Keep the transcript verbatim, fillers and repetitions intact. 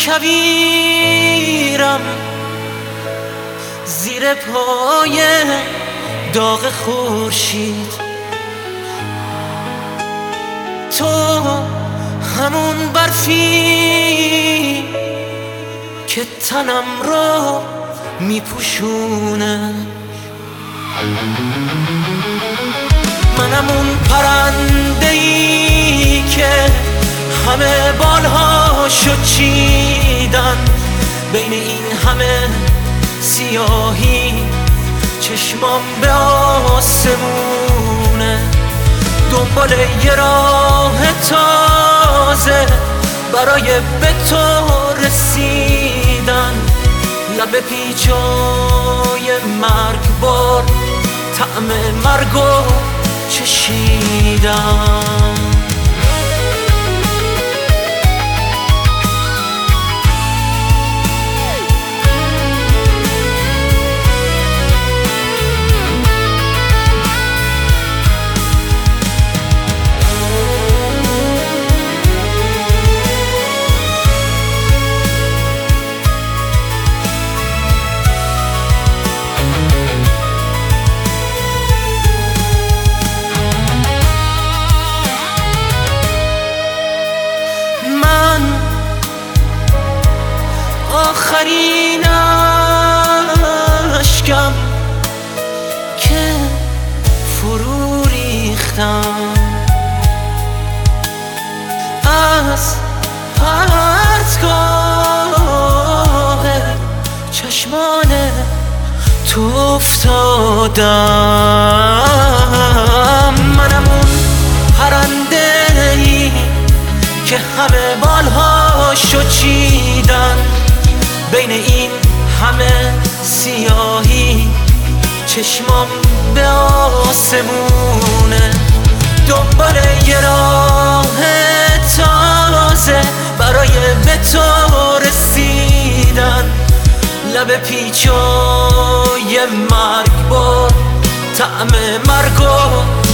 کویرم زیر پای داغ خورشید. تو همون برفی که تنم رو میپوشونه. منم اون پرنده‌ای که همه بالهاشو چیدن، بین این همه سیاهی چشمام به آسمونه. دنبال یه راه تازه برای به تو رسیدن، لب پیچای مرگبار طعم مرگو چشیدن. آخرین اشکم که فرو ریختم از پرتگاه چشمان تو افتادم. منم اون پرنده‌ای که همه بالهاشو چیدن، بین این همه سیاهی چشمام به آسمونه. دنبال یه راه تازه برای به تو رسیدن، لب پیچای مرگبار طعم مرگو